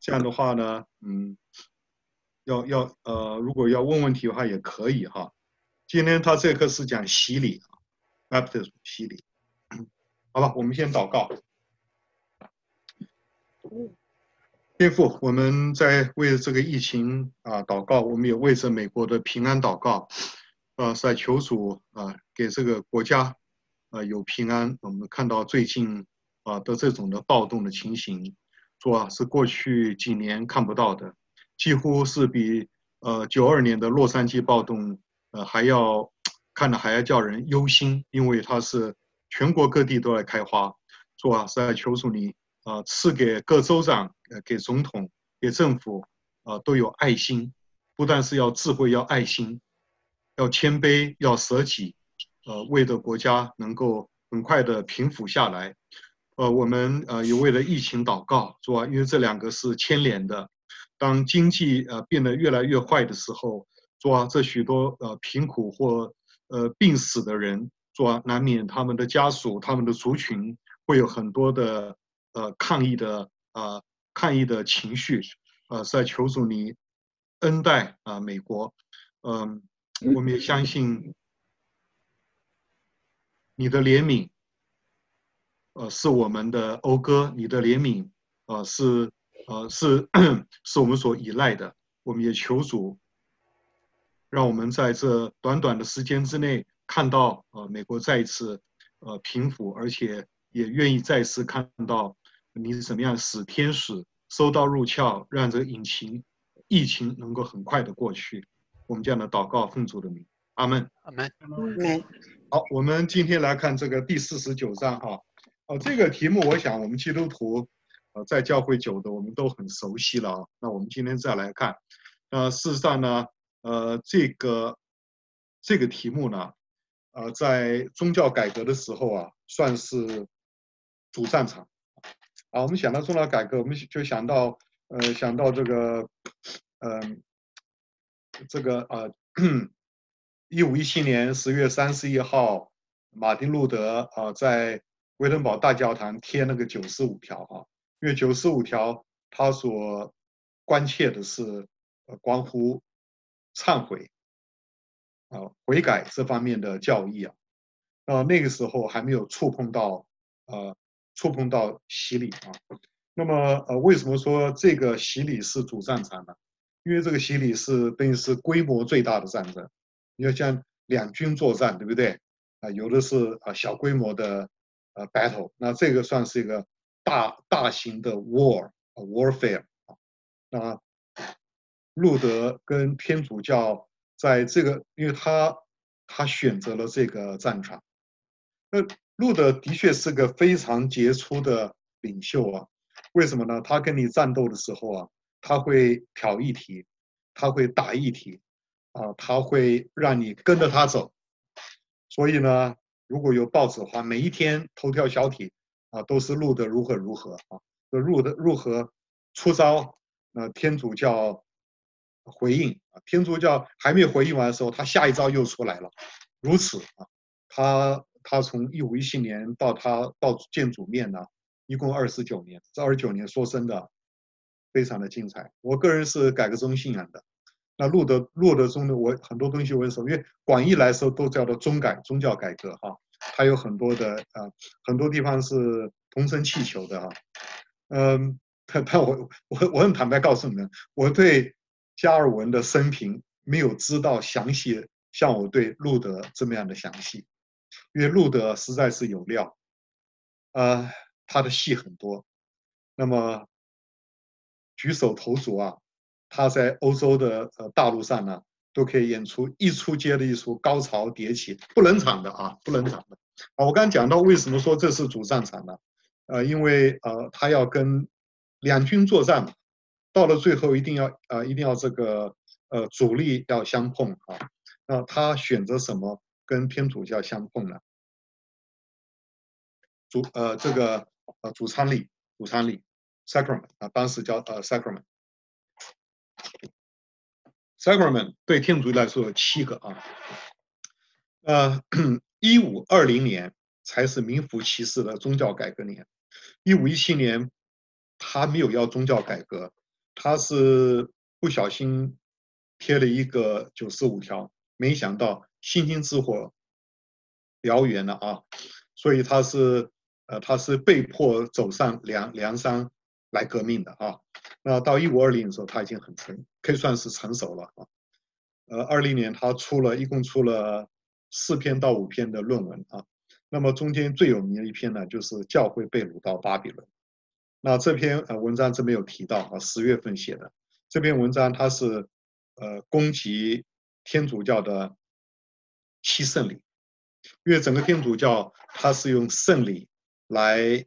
这样的话呢，如果要问问题的话也可以哈。今天他这课是讲洗礼，baptism 洗礼。好吧，我们先祷告。天父，我们在为这个疫情祷告，我们也为着美国的平安祷告，是在求主给这个国家有平安。我们看到最近的这种的暴动的情形，说是过去几年看不到的，几乎是比92年的洛杉矶暴动还要看的还要叫人忧心，因为它是全国各地都在开花。说是在求主你赐给各州长、给总统、给政府都有爱心，不但是要智慧，要爱心，要谦卑，要舍己，为的国家能够很快的平复下来。我们也为了疫情祷告，是吧？因为这两个是牵连的。当经济变得越来越坏的时候，是吧？这许多贫苦或病死的人，是吧？难免他们的家属、他们的族群会有很多的抗议的情绪，是在求主你恩待美国。我们也相信你的怜悯，是我们的讴歌，你的怜悯，是我们所依赖的。我们也求主，让我们在这短短的时间之内看到美国再一次平复，而且也愿意再次看到你是怎么样使天使收到入鞘，让这个疫情能够很快的过去。我们这样的祷告奉主的名，阿门。 阿门。 好，我们今天来看这个第49章哈。这个题目我想我们基督徒在教会久的我们都很熟悉了啊。那我们今天再来看，事实上呢，这个题目呢，在宗教改革的时候算是主战场。我们想到宗教改革，我们就想到这个1517年10月31号，马丁路德在威登堡大教堂贴那个95条因为95条他所关切的是关乎忏悔悔改这方面的教义那个时候还没有触碰到洗礼那么为什么说这个洗礼是主战场呢？因为这个洗礼是等于是规模最大的战争。你要像两军作战，对不对？有的是小规模的battle，那这个算是一个大型的 warfare 那路德跟天主教在这个，因为他选择了这个战场。那路德的确是个非常杰出的领袖为什么呢？他跟你战斗的时候他会挑议题，他会打议题他会让你跟着他走。所以呢，如果有报纸的话，每一天头条小体都是路德如何如何路德如何出招，天主教回应天主教还没有回应完的时候，他下一招又出来了。如此他从1517年到他到见主面呢，一共29年，这29年说真的非常的精彩。我个人是改革宗信仰的，那路德宗的我很多东西我也说，因为广义来说都叫做宗教改革它有很多的很多地方是同声气球的但我很坦白告诉你们，我对加尔文的生平没有知道详细像我对路德这么样的详细，因为路德实在是有料他的戏很多。那么举手投足他在欧洲的大陆上呢，都可以演出一出接着一出，高潮迭起，不冷场的不冷场的。我刚讲到为什么说这是主战场呢？因为他要跟两军作战嘛，到了最后一定要这个主力要相碰那他选择什么跟天主教相碰呢？这个主参礼 sacrament 当时叫sacrament。sacrament 对天主来说有7个1520年才是名副其实的宗教改革年。1517年他没有要宗教改革， 他是不小心贴了一个95条，没想到星星之火燎原了啊，所以他是被迫走上梁山来革命的啊。那到1520的时候，他已经可以算是成熟了啊。20年他一共出了4篇到5篇的论文啊。那么中间最有名的一篇呢，就是教会被掳到巴比伦。那这篇文章这边有提到啊，10月份写的这篇文章，它是攻击天主教的七圣礼，因为整个天主教它是用圣礼来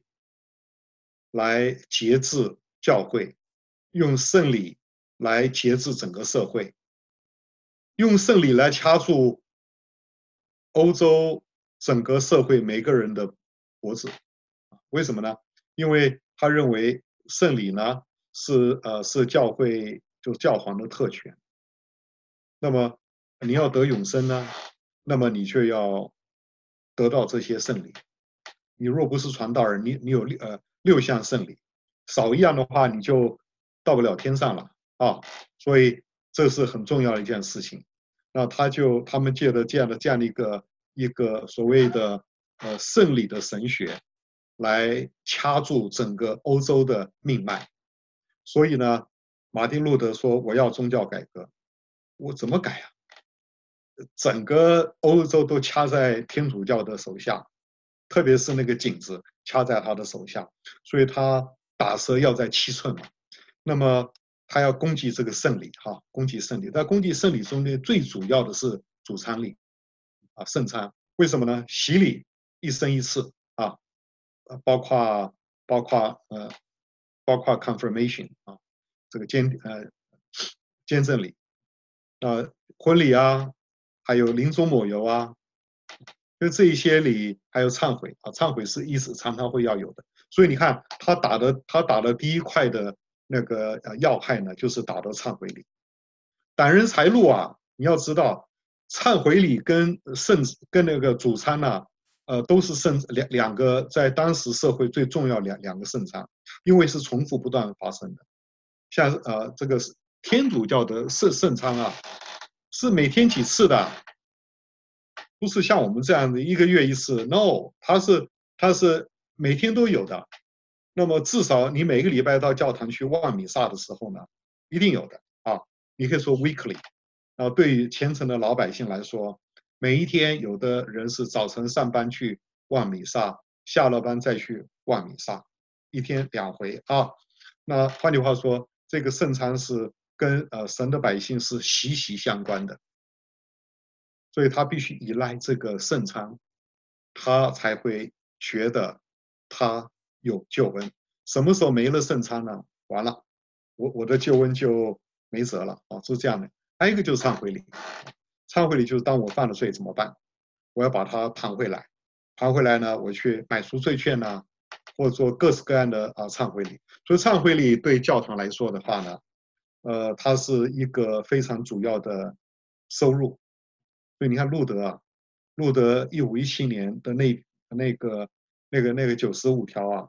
节制教会，用圣礼来节制整个社会，用圣礼来掐住欧洲整个社会每个人的脖子。为什么呢？因为他认为圣礼呢是教会就教皇的特权。那么你要得永生呢，那么你却要得到这些圣礼。你若不是传道人，你有6项圣礼，少一样的话你就到不了天上了啊。所以这是很重要的一件事情。那他们借着这样的一个所谓的圣礼的神学，来掐住整个欧洲的命脉。所以呢，马丁路德说我要宗教改革，我怎么改啊？整个欧洲都掐在天主教的手下，特别是那个颈子掐在他的手下，所以他打蛇要在7寸嘛。那么他要攻击这个圣礼哈，攻击圣礼。但攻击圣礼中间最主要的是主餐礼啊，圣餐。为什么呢？洗礼一生一次啊，包括包括呃包括 confirmation 啊，这个见证礼婚礼啊，还有临终抹油啊，就这一些礼，还有忏悔啊，忏悔是常常会要有的。所以你看，他打的第一块的那个要害呢，就是打的忏悔礼。胆人财路啊，你要知道，忏悔礼跟那个主餐呢、都是两个在当时社会最重要两个圣餐，因为是重复不断发生的。像这个天主教的圣餐啊，是每天几次的，不是像我们这样的1个月一次。No，它是每天都有的。那么至少你每个礼拜到教堂去望弥撒的时候呢，一定有的啊。你可以说 weekly。对于虔诚的老百姓来说，每一天有的人是早晨上班去望弥撒，下了班再去望弥撒，一天2回啊。那换句话说，这个圣餐是跟神的百姓是息息相关的，所以他必须依赖这个圣餐，他才会觉得他有救恩。什么时候没了圣餐呢？完了，我的救恩就没辙了啊，是这样的。还有一个就是忏悔礼，忏悔礼就是当我犯了罪怎么办？我要把它弹回来，弹回来呢，我去买赎罪券呢，或者做各式各样的忏悔礼。所以忏悔礼对教堂来说的话呢，它是一个非常主要的收入。所以你看路德1517年的那个95条啊，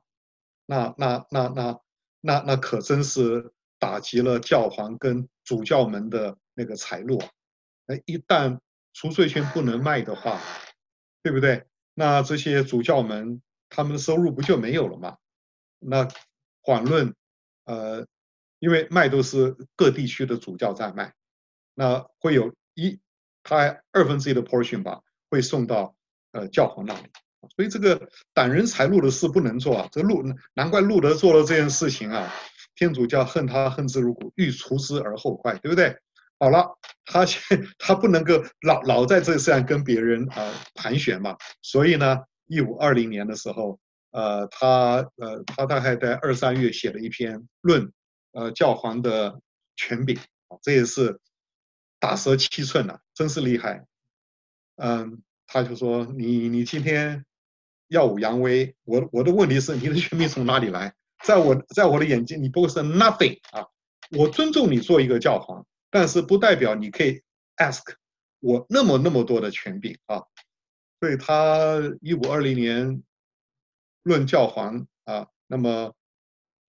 那可真是打击了教皇跟主教们的那个财路啊。一旦赎罪券不能卖的话，对不对？那这些主教们他们的收入不就没有了吗？那缓论，因为卖都是各地区的主教在卖，那会有他1/2的 portion 吧，会送到教皇那里。所以这个挡人财路的事不能做啊！难怪路德做了这件事情啊！天主教恨他恨之入骨，欲除之而后快，对不对？好了，他不能够老在这上跟别人盘旋嘛。所以呢，1520年的时候，他大概在2、3月写了一篇论教皇的权柄，这也是打蛇7寸了，真是厉害。他就说你今天耀武扬威，我的问题是你的权柄从哪里来？在我的眼睛，你不过是 nothing 啊！我尊重你做一个教皇，但是不代表你可以 ask 我那么多的权柄啊！所以他1520年论教皇啊，那么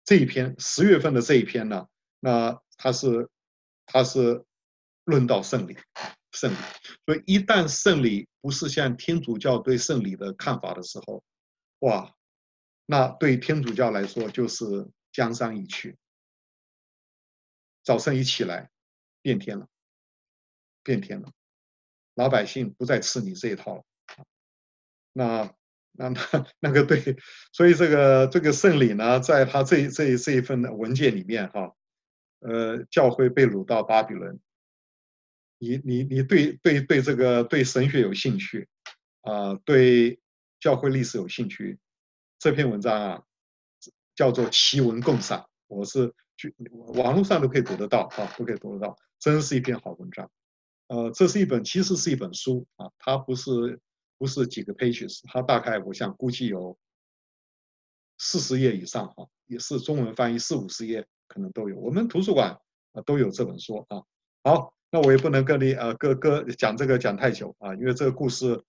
这一篇10月份的这一篇呢，那它是论到圣礼，圣礼。所以一旦圣礼不是像天主教对圣礼的看法的时候，哇，那对天主教来说就是江山易去，早晨一起来，变天了，变天了，老百姓不再吃你这一套了。那那个对，所以这个圣礼呢，在他这一份文件里面哈，教会被掳到巴比伦，你对这个对神学有兴趣对教会历史有兴趣，这篇文章啊叫做奇文共赏，我是网络上都可以读得到都可以读得到，真是一篇好文章。这其实是一本书它不是几个 pages， 它大概我想估计有40页以上也是中文翻译40-50页可能都有。我们图书馆都有这本书好，那我也不能跟你讲这个讲太久因为这个故事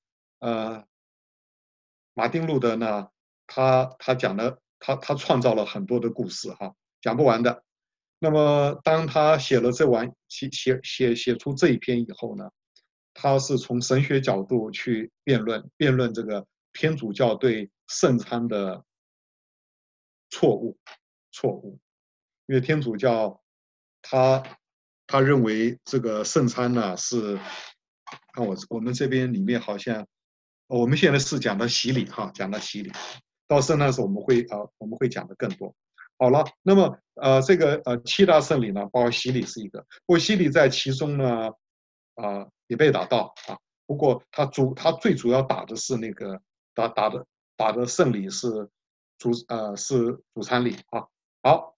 马丁路德呢，他讲了他创造了很多的故事讲不完的。那么当他写了写出这一篇以后呢，他是从神学角度去辩论这个天主教对圣餐的错误，因为天主教他认为这个圣餐呢是，看我们这边里面好像，我们现在是讲的洗礼讲的洗礼，到圣诞时候我们会讲的更多。好了，那么这个7大圣礼呢，包括洗礼是一个，不过洗礼在其中呢也被打到不过他最主要打的是那个打的圣礼是主餐礼好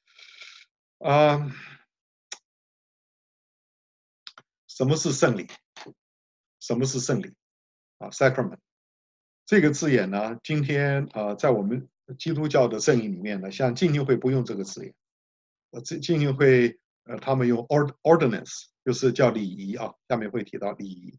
什么是圣礼？什么是圣礼？sacrament 这个字眼呢，今天在我们基督教的阵营里面呢，像浸信会不用这个字眼，浸信会他们用 ordinance， 就是叫礼仪下面会提到礼仪。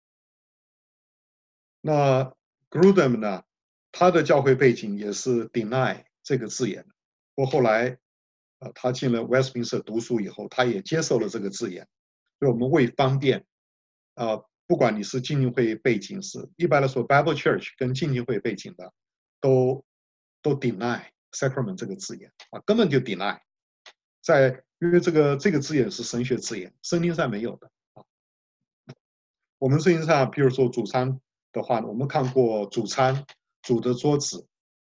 那 Grudem 呢，他的教会背景也是 deny 这个字眼，不过后来他进了 Westminster 读书以后，他也接受了这个字眼，所以我们为方便不管你是浸信会背景一般来说 Bible Church 跟浸信会背景的都 deny sacrament 这个字眼根本就 deny， 因为这个字眼是神学字眼，圣经上没有的我们圣经上，比如说主餐的话，我们看过主餐、主的桌子，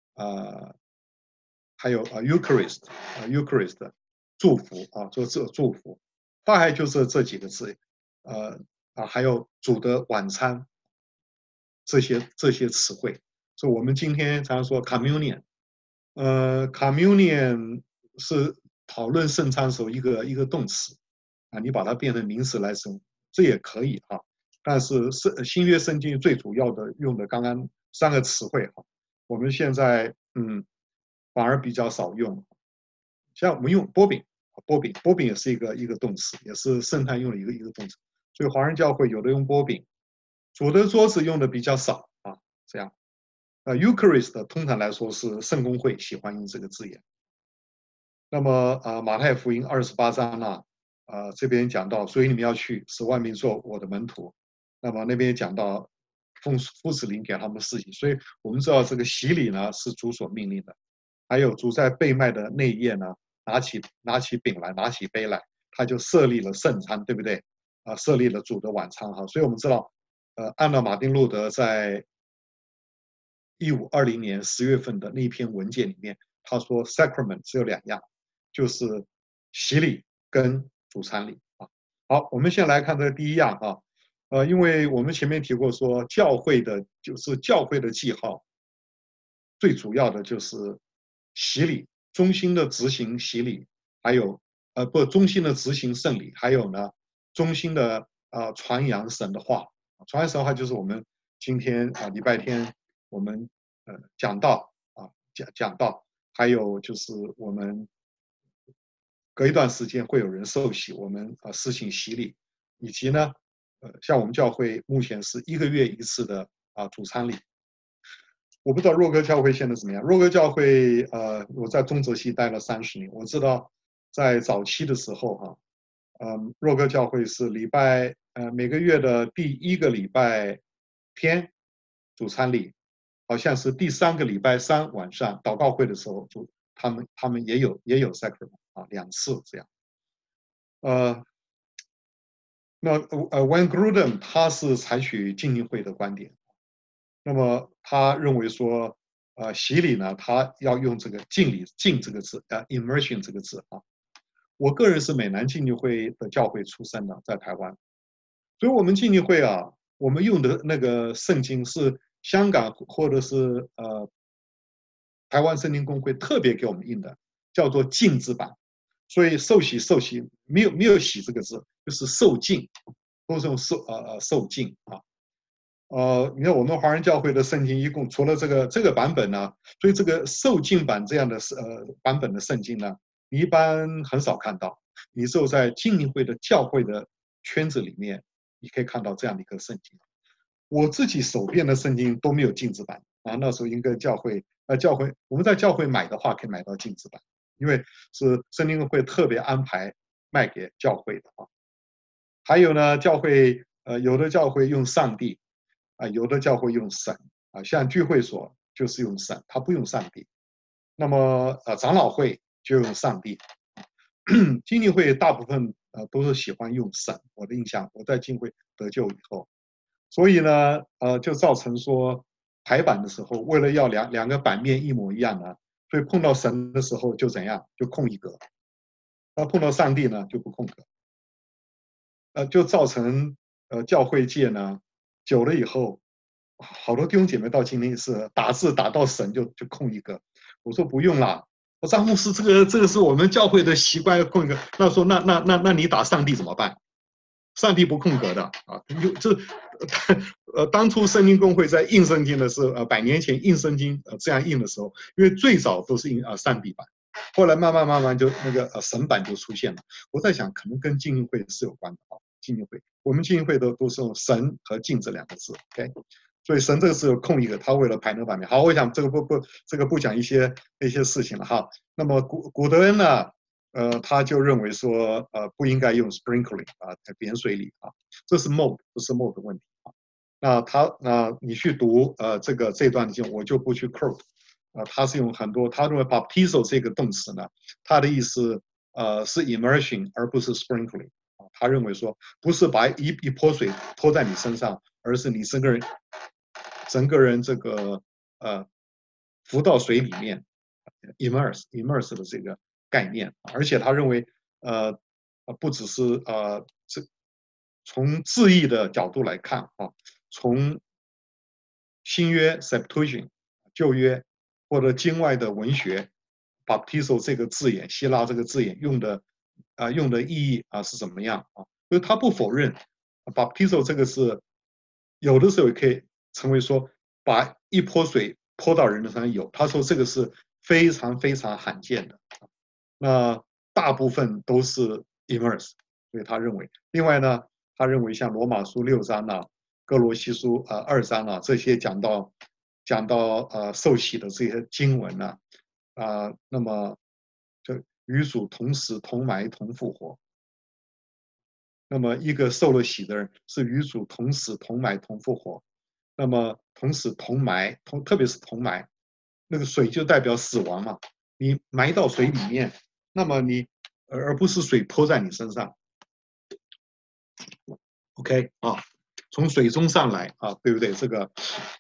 还有Eucharist， 祝福做这祝福，大概就是这几个字，还有主的晚餐，这些词汇。所以我们今天常说 communion，communion 是讨论圣餐时候一个动词你把它变成名词来使用，这也可以但是新约圣经最主要的用的刚刚3个词汇我们现在反而比较少用。像我们用波饼也是一个动词，也是圣餐用的一个动词。所以华人教会有的用波饼，主的桌子用的比较少这样。Eucharist 通常来说是圣公会喜欢用这个字眼。那么马太福音28章呢这边讲到，所以你们要去使万民做我的门徒。那么那边讲到奉父子灵给他们事情，所以我们知道这个洗礼呢是主所命令的。还有主在被卖的那一夜呢，拿起饼来，拿起杯来，他就设立了圣餐，对不对？设立了主的晚餐所以我们知道，按照马丁路德在1520年10月份的那一篇文件里面，他说 sacrament 只有2样，就是洗礼跟主餐礼好，我们先来看这第一样因为我们前面提过说教会的记号，最主要的就是洗礼，忠心的执行洗礼，还有忠心的执行圣礼，还有呢忠心的传扬神的话。传扬神的话就是我们今天礼拜天我们讲道讲道，还有就是我们隔一段时间会有人受洗，我们施行洗礼，以及呢像我们教会目前是1个月1次的主餐礼。 我不知道若哥教会现在怎么样。若哥教会，我在中泽系待了30年，我知道在早期的时候哈，若哥教会是每个月的第1个礼拜天主餐礼，好像是第3个礼拜3晚上祷告会的时候，他们也有 sacrament 啊，2次这样。那Wayne Grudem 他是采取浸信会的观点，那么他认为说，洗礼呢，他要用这个浸这个字，immersion 这个字啊。我个人是美南浸信会的教会出身的，在台湾，所以我们浸信会啊，我们用的那个圣经是香港或者是台湾圣经公会特别给我们印的，叫做浸字版。所以受洗没有洗这个字，就是受浸，都是用受浸啊。你看我们华人教会的圣经一共除了这个版本呢，所以这个受浸版这样的版本的圣经呢，你一般很少看到。你只有在浸信会的教会的圈子里面，你可以看到这样的一个圣经。我自己手边的圣经都没有浸字版啊，那时候应该我们在教会买的话可以买到浸字版，因为是圣经会特别安排卖给教会的啊。还有呢，有的教会用上帝啊，有的教会用神啊，像聚会所就是用神，他不用上帝。那么长老会就用上帝，浸信会大部分都是喜欢用神。我的印象，我在浸会得救以后，所以呢就造成说排版的时候，为了要两个版面一模一样呢，所以碰到神的时候就怎样，就空一格；那碰到上帝呢就不空格，就造成教会界呢久了以后，好多弟兄姐妹到今天是打字打到神就空一格。我说不用啦，我张牧师这个是我们教会的习惯，要空一格。那说那你打上帝怎么办？上帝不空格的啊，当初圣经公会在印圣经的时候，100年前印圣经这样印的时候，因为最早都是印上帝版，后来慢慢就那个神版就出现了。我在想，可能跟浸信会是有关的啊。浸信会，我们浸信会都是用神和浸这2个字 ，OK。所以神这个字有空一个，他为了排那版面。好，我想这个不讲一些事情了哈。那么古德恩呢？他就认为说，不应该用 sprinkling 啊，在点水里啊，这是 mode， 不是 mode 的问题啊。那你去读这段经，我就不去 quote，他是用很多，他认为 baptizo 这个动词呢，他的意思是 immersion 而不是 sprinkling 啊。他认为说，不是把一泼水泼在你身上，而是你整个人这个浮到水里面 immerse 的这个概念，而且他认为不只是从字义的角度来看啊，从新约 Septuagint 旧约或者经外的文学 baptizo 这个字眼，希腊这个字眼用的意义是怎么样啊？所以他不否认 baptizo 这个是有的时候也可以成为说把一泼水泼到人的身上有，他说这个是非常非常罕见的，那大部分都是 immerse， 所以他认为。另外呢，他认为像罗马书6章啊、哥罗西书2章啊这些讲到受洗的这些经文呢，那么就与主同死同埋同复活。那么一个受了洗的人是与主同死同埋同复活。那么同死同埋，特别是同埋，那个水就代表死亡嘛，你埋到水里面，那么而不是水泼在你身上。OK 啊，从水中上来啊，对不对？这个，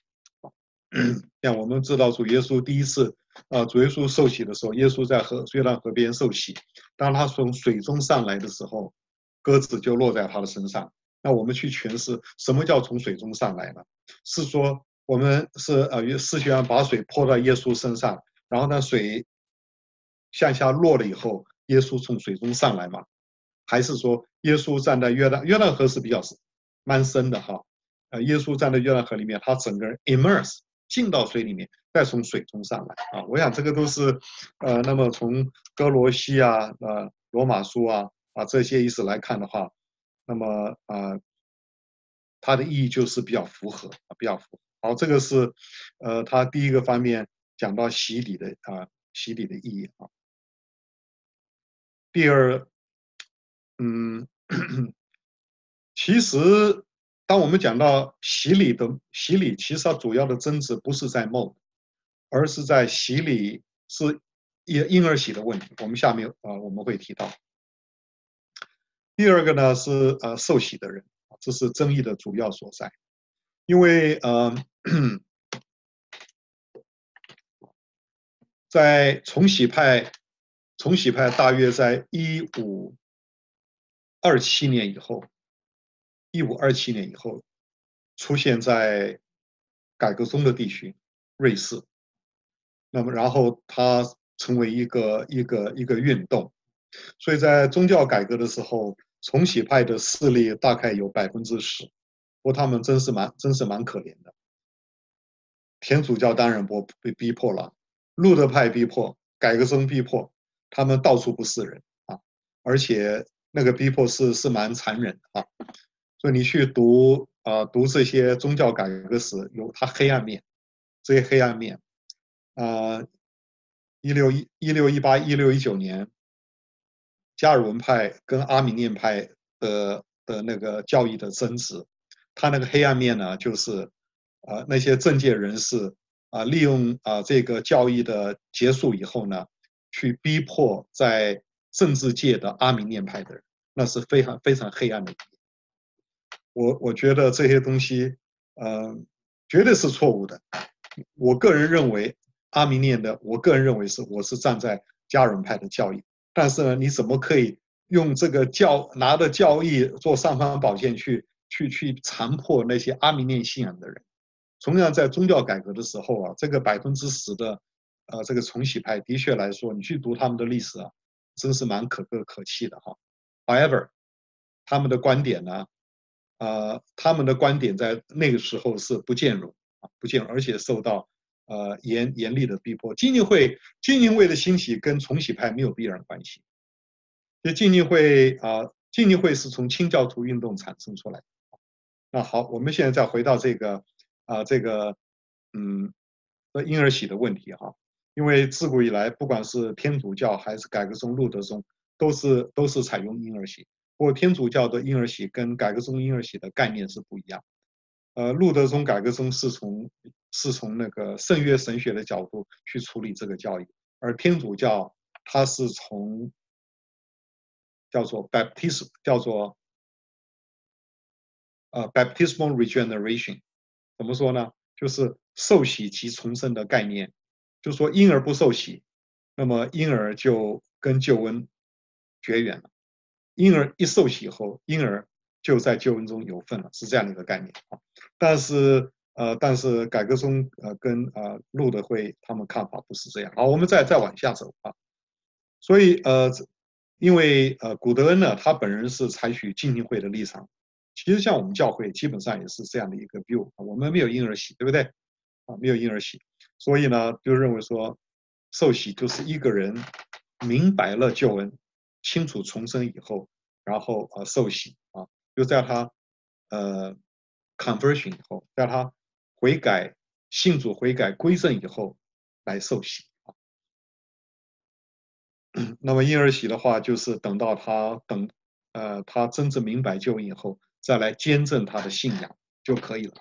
像我们知道主耶稣第一次主耶稣受洗的时候，耶稣在约旦河边受洗，当他从水中上来的时候，鸽子就落在他的身上。那我们去诠释什么叫从水中上来呢？是说我们是使徒把水泼到耶稣身上，然后呢水向下落了以后，耶稣从水中上来吗？还是说耶稣站在约旦河是比较蛮深的哈？耶稣站在约旦河里面，他整个人 immerse 进到水里面，再从水中上来啊。我想这个都是那么从哥罗西啊、罗马书啊这些意思来看的话，那么它的意义就是比较符合。 好，这个是他第一个方面讲到洗礼的洗礼的意义啊。第二，嗯，其实当我们讲到洗礼，其实它主要的争执不是在梦，而是在洗礼是婴儿洗的问题。我们下面我们会提到。第二个呢是受洗的人，这是争议的主要所在，因为在重洗派大约在1527年以后出现在改革中的地区，瑞士。那么然后它成为一个运动，所以在宗教改革的时候，重洗派的势力大概有10%，不过他们真是蛮可怜的。天主教当然被逼迫了，路德派逼迫，改革宗逼迫，他们到处不是人啊，而且那个逼迫是蛮残忍的啊。所以你去读这些宗教改革史，有它黑暗面，这些黑暗面1618、1619年，加尔文派跟阿米念派的那个教义的争执，它那个黑暗面呢，就是那些政界人士利用这个教义的结束以后呢，去逼迫在政治界的阿米念派的人，那是非常非常黑暗的一面。我觉得这些东西绝对是错误的。我个人认为阿米念的，我个人认为我是站在加尔文派的教义，但是呢，你怎么可以用这个拿着教义做尚方宝剑去残破那些阿米念信仰的人？同样在宗教改革的时候啊，这个10%的这个重洗派的确来说，你去读他们的历史啊，真是蛮可歌可泣的哈。However，他们的观点呢，他们的观点在那个时候是不兼容，而且受到严厉的逼迫。浸信会的兴起跟重洗派没有必然关系。就浸信会是从清教徒运动产生出来的。那好，我们现在再回到这个婴儿洗的问题哈。因为自古以来，不管是天主教还是改革宗、路德宗，都是采用婴儿洗。不过天主教的婴儿洗跟改革宗婴儿洗的概念是不一样。路德宗、改革宗是从那个圣约神学的角度去处理这个教义，而天主教它是从叫做 baptismal regeneration， 怎么说呢？就是受洗及重生的概念。就是说婴儿不受洗，那么婴儿就跟救恩绝缘了。婴儿一受洗后，婴儿就在救恩中有份了，是这样的一个概念啊。但是改革宗跟路德会他们看法不是这样。好，我们再往下走啊。所以因为古德恩呢，他本人是采取浸信会的立场。其实像我们教会基本上也是这样的一个 view， 我们没有婴儿洗，对不对？没有婴儿洗，所以呢，就认为说受洗就是一个人明白了救恩，清楚重生以后，然后受洗就在他conversion 以后，在他信主悔改归正以后来受洗。那么婴儿洗的话，就是等到他真正明白救恩以后，再来坚正他的信仰就可以了。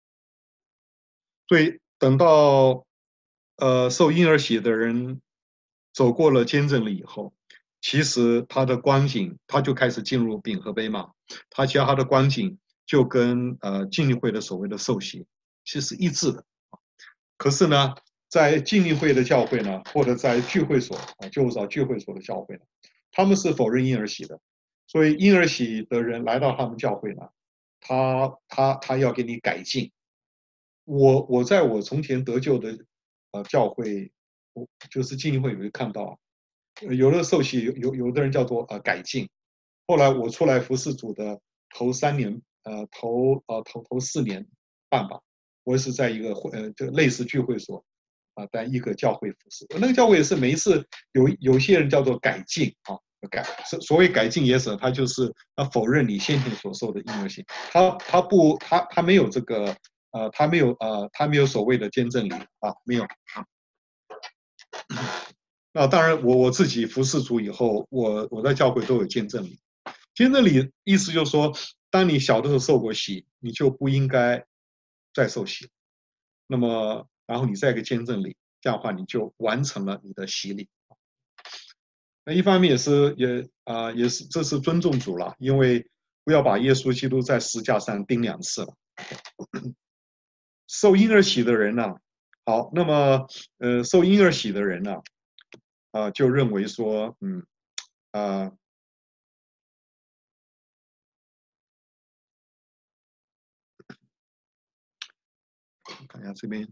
所以等到受婴儿洗的人走过了坚正了以后，其实他的光景他就开始进入饼和杯嘛，他的光景就跟浸信会的所谓的受洗其实一致的。可是呢，在浸信会的教会呢，或者在聚会所就是找聚会所的教会呢，他们是否认婴儿洗的。所以婴儿洗的人来到他们教会呢，他要给你改进。我在我从前得救的教会，就是浸信会有看到，有的受洗有的人叫做改进。后来我出来服侍主的头3年，头4年半吧，我是在一个就类似聚会所在一个教会服侍。那个教会是每一次有些人叫做改进所谓改进也是，他就是否认你先前所受的婴儿洗，他没有这个他没有所谓的监证礼啊，没有啊。那当然我自己服侍主以后，我在教会都有监证礼。监证礼意思就是说，当你小的时候受过洗，你就不应该再受洗。那么然后你再一个监证礼，这样的话你就完成了你的洗礼。那一方面也是这是尊重主了，因为不要把耶稣基督在十架上钉2次了。受婴儿洗的人呢，好，那么受婴儿洗的人呢，就认为说，看一下这边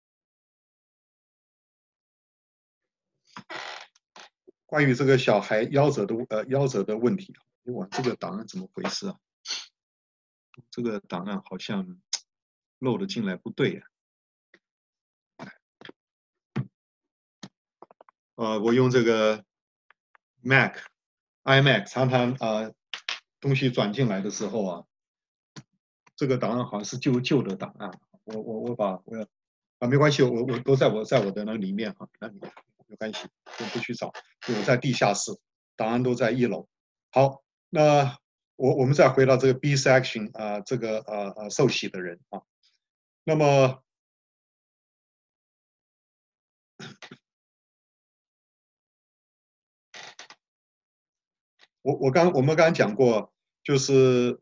关于这个小孩夭折的问题，哇，这个档案怎么回事啊？这个档案好像漏了进来，不对呀。我用这个 iMac 常常东西转进来的时候啊，这个档案好像是旧的档案。没关系，我都在我的那里面哈，那里没关系，我不去找，我在地下室，档案都在1楼。好，那我们再回到这个 B section 这个受洗的人啊，那么我们刚刚讲过，就是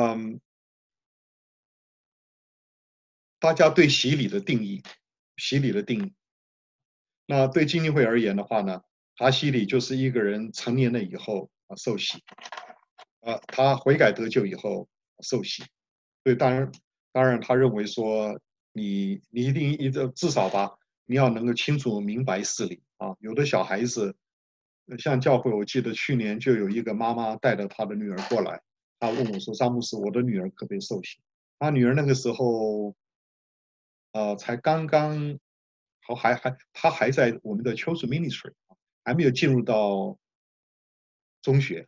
大家对洗礼的定义，那对基金会而言的话呢，他洗礼就是一个人成年了以后受洗，他悔改得救以后受洗。对，当然他认为说你一定至少吧，你要能够清楚明白事理啊。有的小孩子，像教会，我记得去年就有一个妈妈带着她的女儿过来，她问我说：“张牧师，我的女儿可不可以受洗？”她女儿那个时候，才刚刚，她还在我们的 Children Ministry，还没有进入到中学，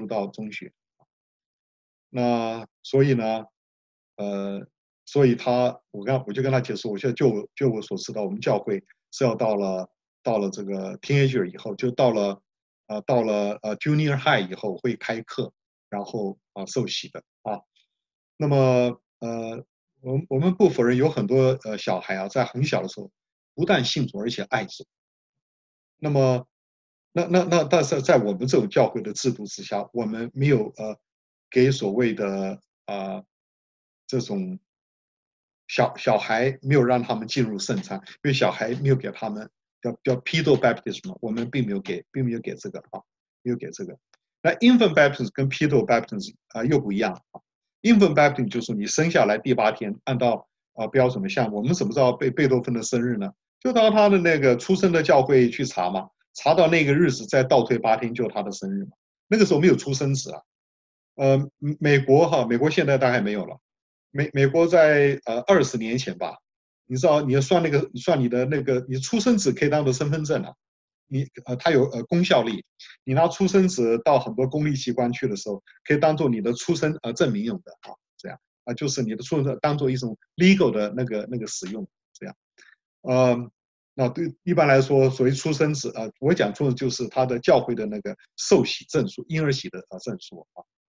那所以呢，所以我就跟他解释，我现在就我所知道，我们教会是要到了这个 teenager 以后，就到了junior high 以后会开课，然后受洗的啊。那么我们不否认有很多小孩在很小的时候不但信主，而且爱主。那么但是在我们这种教会的制度之下，我们没有给所谓的这种小孩没有让他们进入圣餐，因为小孩没有给他们叫 pedo baptism， 我们并没有给这个没有给这个。那 infant baptism 跟 pedo baptism 又不一样infant baptism 就是你生下来第8天，按照标准的，像我们怎么知道贝多芬的生日呢？就到他的那个出生的教会去查嘛，查到那个日子再倒退8天，就他的生日嘛。那个时候没有出生纸美国现在大概没有了。美国在20年前吧，你知道你要算你的那个你出生纸可以当做身份证啊，它有公效力，你拿出生纸到很多公立机关去的时候，可以当做你的出生证明用的这样就是你的出生证当做一种 legal 的那个使用这样，那对一般来说，所谓出生纸我讲出的就是他的教会的那个受洗证书，婴儿洗的证书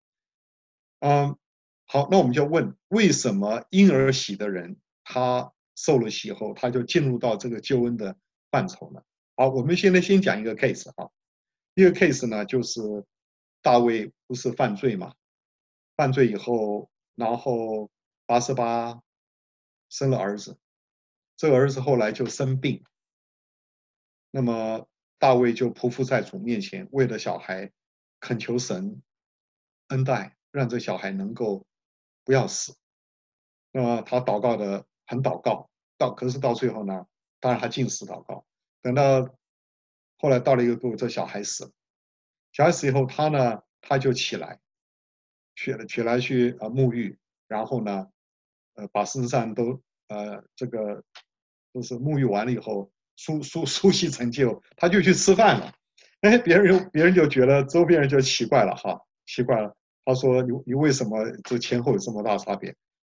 好，那我们就问，为什么婴儿洗的人他受了洗后，他就进入到这个救恩的范畴呢？好，我们现在先讲一个 case 一个 case 呢，就是大卫不是犯罪嘛，犯罪以后，然后88生了儿子，这个儿子后来就生病，那么大卫就匍匐在主面前，为了小孩恳求神恩待，让这小孩能够不要死。那么他祷告的很祷告，可是到最后呢，当然他禁食祷告。等到后来到了一个度，这小孩死了。小孩死以后，他就起来，起来去沐浴，然后呢，把身上都这个都是沐浴完了以后，梳洗成就，他就去吃饭了。哎，别人就觉得周边人就奇怪了奇怪了。他说你为什么这前后有这么大差别？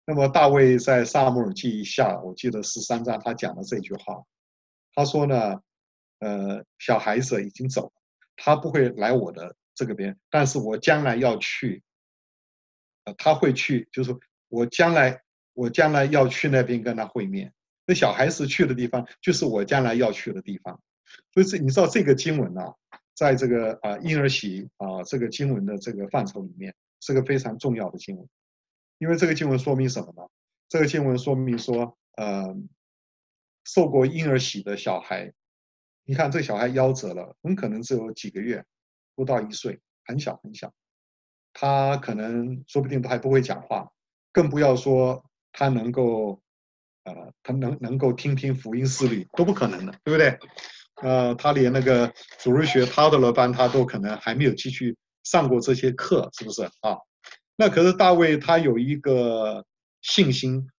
那么大卫在撒母耳记下，我记得13章，他讲了这句话。他说呢，小孩子已经走了，他不会来我的这个边，但是我将来要去，他会去，就是我将来要去那边跟他会面。那小孩子去的地方，就是我将来要去的地方。所以你知道这个经文啊，在这个婴儿洗这个经文的这个范畴里面，是个非常重要的经文。因为这个经文说明什么呢？这个经文说明说，受过婴儿洗的小孩，你看这小孩夭折了，很可能只有几个月，不到1岁，很小很小，他可能说不定都还不会讲话，更不要说他能够，他能够听福音事律都不可能的，对不对？他连那个主日学toddler班他都可能还没有继续上过这些课，是不是啊？那可是大卫他有一个信心，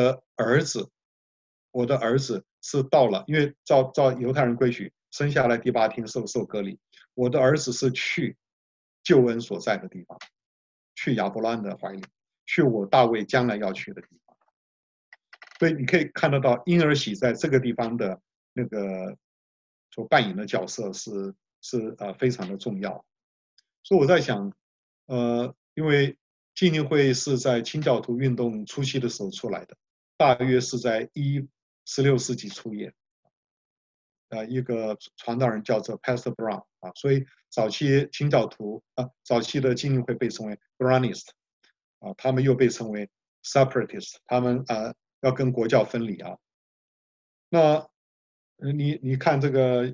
我的儿子是到了，因为照犹太人规矩，生下来第8天受割礼，我的儿子是去救恩所在的地方，去亚伯拉罕的怀里，去我大卫将来要去的地方。所以你可以看得到婴儿洗在这个地方的那个所扮演的角色是非常的重要。所以我在想，因为浸信会是在清教徒运动初期的时候出来的，大约是在16世纪初叶，一个传道人叫做 Pastor Brown 所以早期清教徒早期的浸信会被称为 Brownist 他们又被称为 Separatist， 他们要跟国教分离啊。那你看这个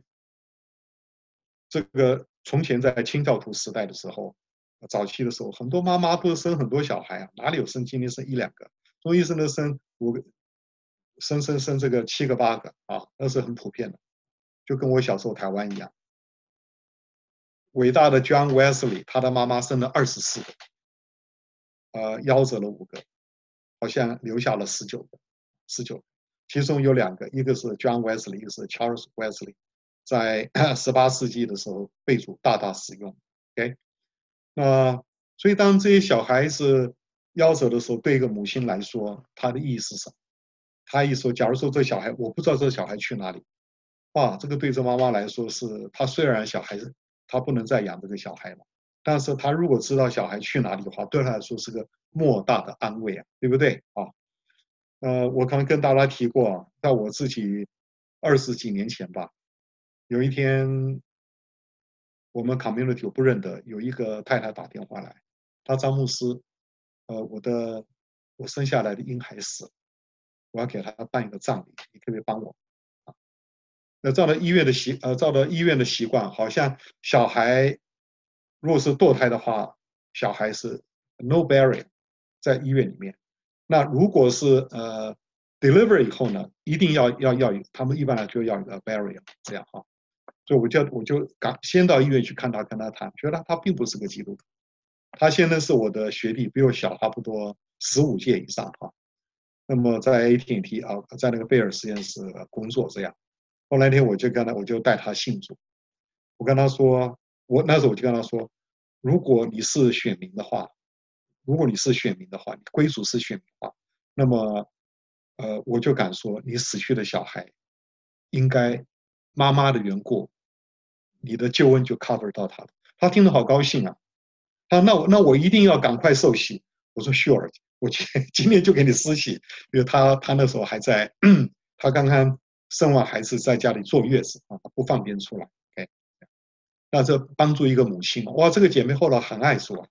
从前在清教徒时代的时候，早期的时候，很多妈妈都生很多小孩啊，哪里有生今天生1、2个，中医生的生5个，生这个7个8个那是很普遍的，就跟我小时候台湾一样。伟大的 John Wesley， 他的妈妈生了24个，夭折了5个，好像留下了19个，其中有2个，一个是 John Wesley， 一个是 Charles Wesley， 在18世纪的时候被主大大使用。OK， 所以当这些小孩子夭折的时候，对一个母亲来说，他的意义是什么？他意思说，假如说这小孩，我不知道这小孩去哪里，哇，这个对这妈妈来说是，他虽然小孩子他不能再养这个小孩了，但是他如果知道小孩去哪里的话，对他来说是个莫大的安慰对不对我可能跟大家提过，在我自己20几年前吧，有一天我们 community 我不认得，有一个太太打电话来，她张牧师，我生下来的婴孩死了，我要给他办一个葬礼，你可不可以帮我？那照了医院的习惯，好像小孩如果是堕胎的话，小孩是 no burial 在医院里面。那如果是deliver 以后呢，一定要他们一般来就要一个 burial 这样所以我就先到医院去看他，跟他谈，觉得他并不是个基督徒。他现在是我的学弟，比我小差不多15届以上那么在 AT&T 在那个贝尔实验室工作这样。后来那天我就带他信主，我跟他说，那时候我就跟他说，如果你是选民的话，你归属是选民的话，那么我就敢说，你死去的小孩应该妈妈的缘故，你的救恩就 cover 到他了。他听得好高兴啊，那我一定要赶快受洗。我说 sure， 我今天就给你施洗，因为他那时候还在，他刚刚生完孩子在家里坐月子不方便出来。OK， 那这帮助一个母亲哇，这个姐妹后来很爱主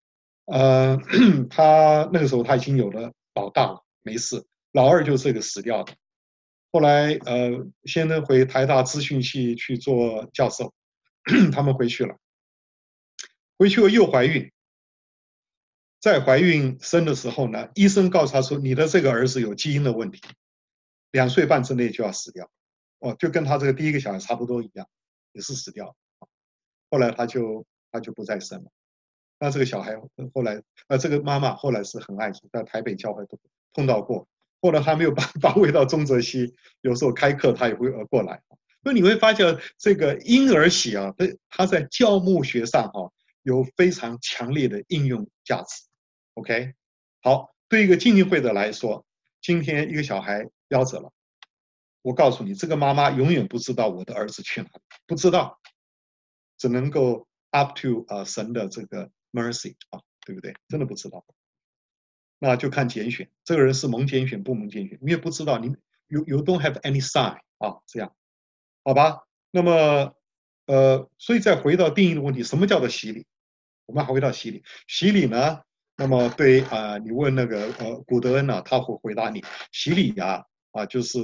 她那个时候她已经有了老大了，没事，老二就是这个死掉的。后来先生回台大资讯系去做教授，他们回去了，回去后又怀孕。在怀孕生的时候呢，医生告诉他说，你的这个儿子有基因的问题，2岁半之内就要死掉。就跟他这个第一个小孩差不多一样，也是死掉。后来他就不再生了。那这个小孩后来，这个妈妈后来是很爱主，在台北教会都碰到过。后来他没有把位到中泽西，有时候开课他也会过来。所以你会发现，这个婴儿洗他在教牧学上有非常强烈的应用价值。OK， 好， 对一个浸信会的来说，今天一个小孩夭折了，我告诉你，这个妈妈永远不知道我的儿子去哪里，不知道，只能够 up to 神的这个 mercy 对不对？真的不知道，那就看拣选，这个人是蒙拣选不蒙拣选，你也不知道，你 you don't have any sign 这样，好吧？那么所以再回到定义的问题，什么叫做洗礼？我们还回到洗礼，洗礼呢？那么对你问那个古德恩呢，他会回答你，洗礼就是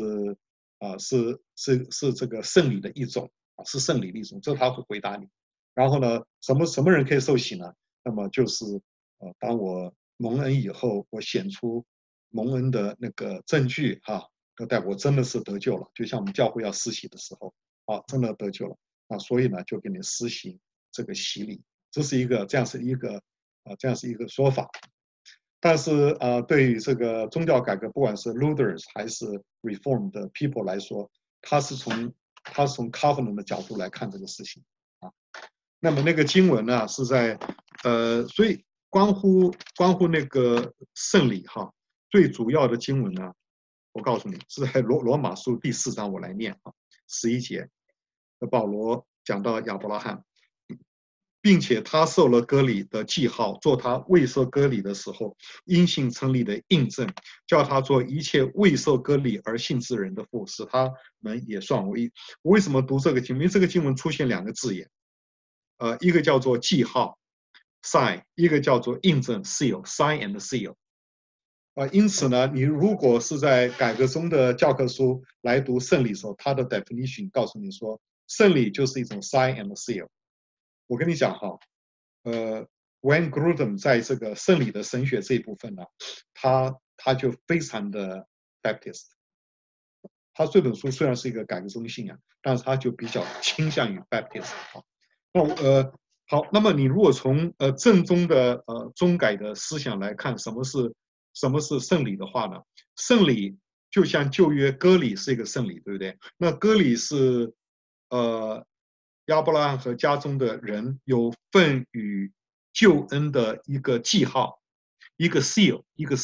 是这个圣礼的一种是圣礼的一种，这他会回答你。然后呢，什么人可以受洗呢？那么就是当我蒙恩以后，我显出蒙恩的那个证据就代表我真的是得救了，就像我们教会要施洗的时候真的得救了所以呢就给你施行这个洗礼，这样是一个说法。但是对于这个宗教改革，不管是 Lutherans 还是 Reformed 的 people 来说，他是从 Covenant 的角度来看这个事情那么那个经文呢是在所以关乎那个圣礼最主要的经文呢，我告诉你是在罗马书第4章，我来念11节，保罗讲到亚伯拉罕。并且他受了割礼的记号，做他未受割礼的时候因信称义的印证，叫他做一切未受割礼而信之人的父，使他们也算为义。我为什么读这个经文？因为这个经文出现2个字眼，一个叫做记号 sign， 一个叫做印证 seal sign and seal。因此呢，你如果是在改革中的教科书来读圣礼的时候，它的 definition 告诉你说，圣礼就是一种 sign and seal。我跟你讲Wayne Grudem 在这个圣礼的神学这一部分呢，他就非常的 Baptist。他这本书虽然是一个改革中信仰，但是他就比较倾向于 Baptist。好，那么你如果从正宗的宗改的思想来看，什么是圣礼的话呢？圣礼就像旧约割礼是一个圣礼，对不对？那割礼是亚伯拉罕和家中的人有份于救恩的一个记号，一个 seal。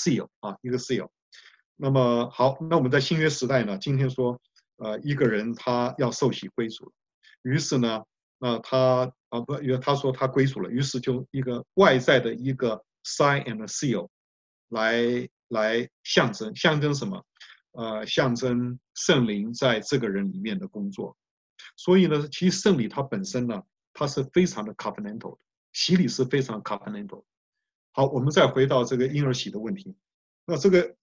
那么好，那我们在新约时代呢，今天说一个人他要受洗归主，于是呢他说他归主了，于是就一个外在的一个 sign and seal 来象征什么？象征圣灵在这个人里面的工作。所以呢，其实圣礼它本身呢，它是非常的 covenantal 的，洗礼是非常 covenantal。好，我们再回到这个婴儿洗的问题。那这个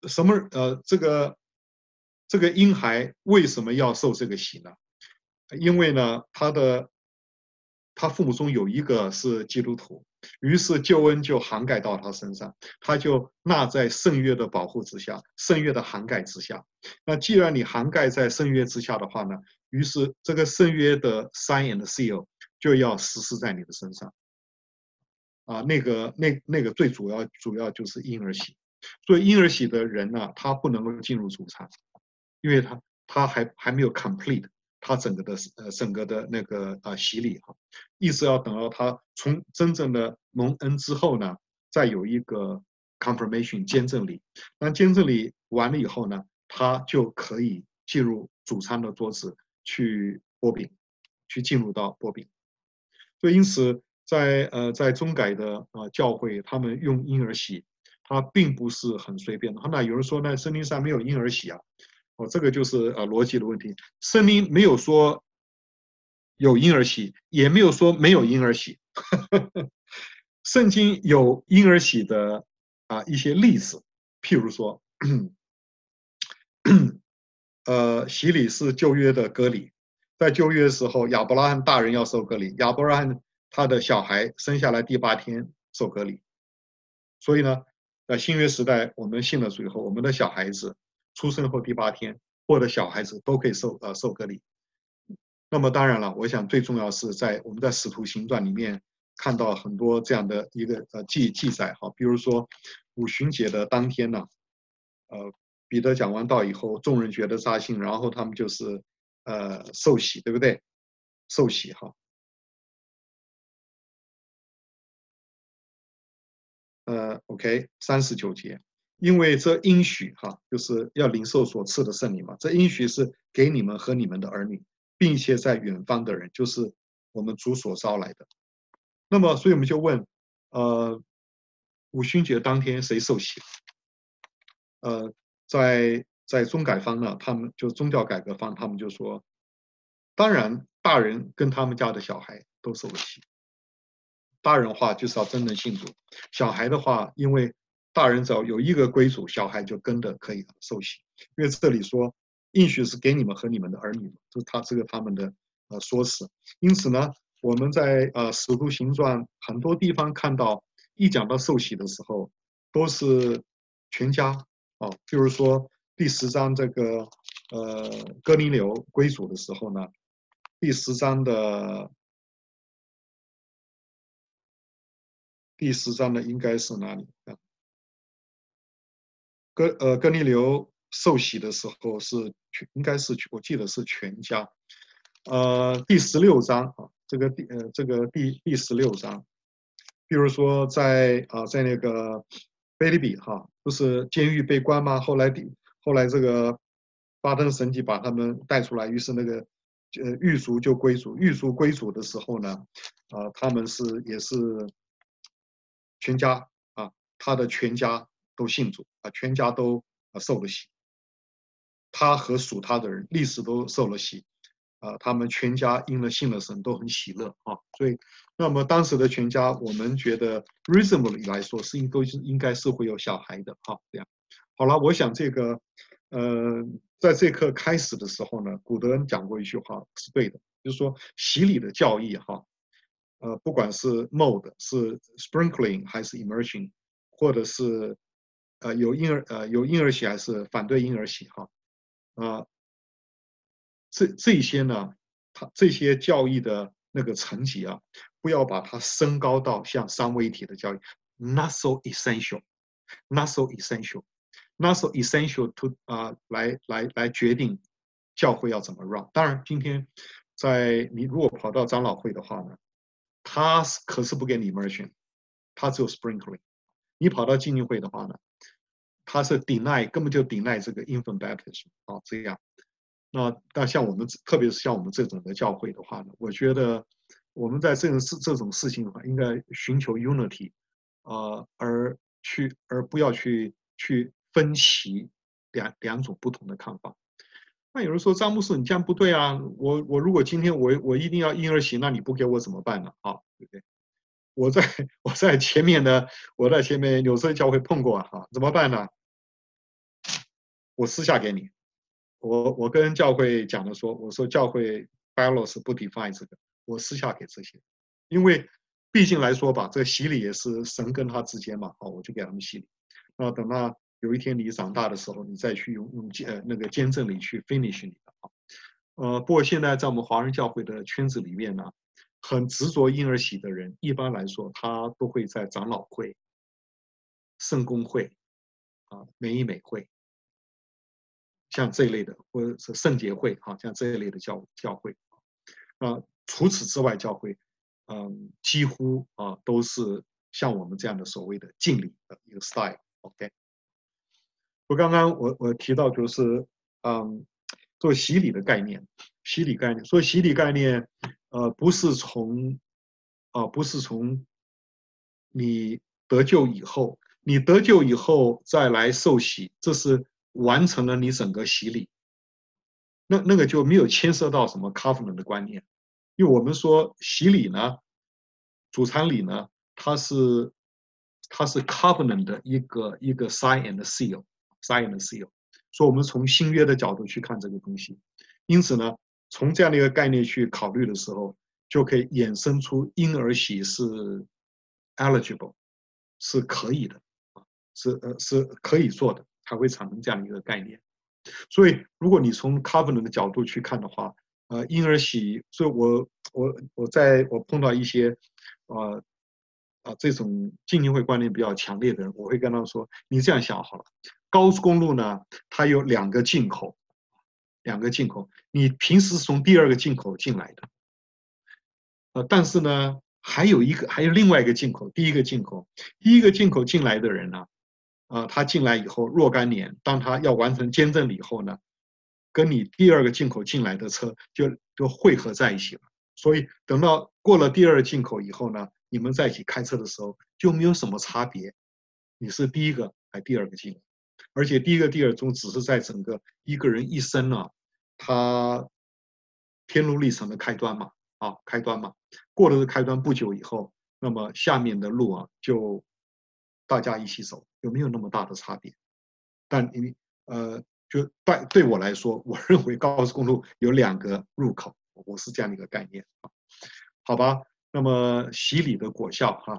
这个婴孩为什么要受这个洗呢？因为呢，他父母中有一个是基督徒，于是救恩就涵盖到他身上，他就纳在圣约的保护之下，圣约的涵盖之下。那既然你涵盖在圣约之下的话呢，于是这个圣约的 sign and seal 就要实施在你的身上。那个最主要就是婴儿洗。所以婴儿洗的人呢，他不能够进入主餐，因为他还没有 complete 他整个的那个洗礼一直要等到他从真正的蒙恩之后呢，再有一个 confirmation 监证礼。那监证礼完了以后呢，他就可以进入主餐的桌子去擘饼，去进入到擘饼。所以因此在中改的教会，他们用婴儿洗，它并不是很随便的。那有人说，那圣经上没有婴儿洗这个就是逻辑的问题。圣经没有说有婴儿洗，也没有说没有婴儿洗。圣经有婴儿洗的一些例子，譬如说，洗礼是旧约的割礼，在旧约的时候，亚伯拉罕大人要受割礼，亚伯拉罕他的小孩生下来第8天受割礼。所以呢，在新约时代，我们信了主以后，我们的小孩子出生后第8天，或者小孩子都可以受割礼。那么当然了，我想最重要是我们在使徒行传里面看到很多这样的一个记载比如说五旬节的当天呢，彼得讲完道以后，众人觉得扎心，然后他们就是受洗，对不对？受洗OK，39节， 因为这应许哈，就是要领受所赐的圣灵嘛。这应许是给你们和你们的儿女，并且在远方的人，就是我们主所招来的。那么，所以我们就问，五旬节当天谁受洗？在宗改方呢，他们就宗教改革方，他们就说，当然大人跟他们家的小孩都受了洗。大人的话就是要真正信主，小孩的话，因为大人只要有一个归主，小孩就跟着可以受洗。因为这里说应许是给你们和你们的儿女，就是他们的说辞。因此呢，我们在使徒行传很多地方看到，一讲到受洗的时候，都是全家啊。譬如说第10章这个哥尼流归主的时候呢，第10章的。第10章的应该是哪里啊？哥尼流受洗的时候应该是我记得是全家。第16章啊，这个第16章，比如说在那个腓立比哈，不是监狱被关吗？后来这个发生神迹把他们带出来，于是那个狱卒就归主，狱卒归主的时候呢，他们也是全家啊，他的全家都信主啊，全家都受了洗，他和属他的人历史都受了洗啊，他们全家因了信了神都很喜乐啊，所以那么当时的全家，我们觉得 reasonably 来说应该是会有小孩的啊，这样。好了，我想这个在这课开始的时候呢，古德恩讲过一句话是对的，就是说洗礼的教义哈。不管是 mode 是 sprinkling 还是 immersion， 或者是有婴儿洗还是反对婴儿洗哈，这些呢，这些教义的那个层级啊，不要把它升高到像三位一体的教育 ，not so essential，not so essential，not so essential to 来决定教会要怎么 run。当然，今天你如果跑到长老会的话呢，他可是不给你 immersion， 他只有 sprinkling。你跑到浸浸会的话呢，他是 deny， 根本就 deny 这个 infant baptism 啊，这样。那像我们，特别是像我们这种的教会的话呢，我觉得我们在这种事情的话，应该寻求 unity，而不要去分歧两种不同的看法。那有人说张牧师，你这样不对啊！我如果今天我一定要婴儿洗，那你不给我怎么办呢？啊，对不对？我在前面有时候教会碰过哈，怎么办呢？我私下给你。我跟教会讲的说，我说教会 bylaws 不 define 这个，我私下给这些，因为毕竟来说吧，这个洗礼也是神跟他之间嘛，好，我就给他们洗礼。那等到有一天你长大的时候，你再去用那个监证礼去 finish 你的啊。不过现在在我们华人教会的圈子里面呢，很执着婴儿洗的人，一般来说他都会在长老会、圣公会啊、美以美会。像这一类的，或者是圣洁会啊，像这一类的教会，除此之外，教会，几乎都是像我们这样的所谓的敬礼的一个 style。OK， 刚刚我提到就是，做洗礼的概念，所以洗礼概念，不是从你得救以后，再来受洗，这是完成了你整个洗礼。那个就没有牵涉到什么 covenant 的观念，因为我们说洗礼呢，主餐礼呢，它是 covenant 的一个 sign and seal，sign and seal，所以我们从新约的角度去看这个东西，因此呢，从这样的一个概念去考虑的时候，就可以衍生出婴儿洗是 eligible， 是可以的，是可以做的，才会产生这样的一个概念。所以，如果你从 covenant 的角度去看的话，婴儿洗，所以我碰到一些这种浸信会观念比较强烈的人，我会跟他说：你这样想好了，高速公路呢，它有两个进口，你平时从第二个进口进来的，但是呢，还有另外一个进口，第一个进口进来的人呢， 他进来以后若干年，当他要完成监证了以后呢，跟你第二个进口进来的车就汇合在一起了。所以等到过了第二个进口以后呢，你们在一起开车的时候就没有什么差别，你是第一个还第二个进来，而且第一个、第二种只是在整个一个人一生啊，他天路历程的开端嘛，开端嘛，过了这开端不久以后，那么下面的路啊就大家一起走，有没有那么大的差别？但就对我来说，我认为高速公路有2个入口，我是这样的一个概念啊。好吧，那么洗礼的果效哈，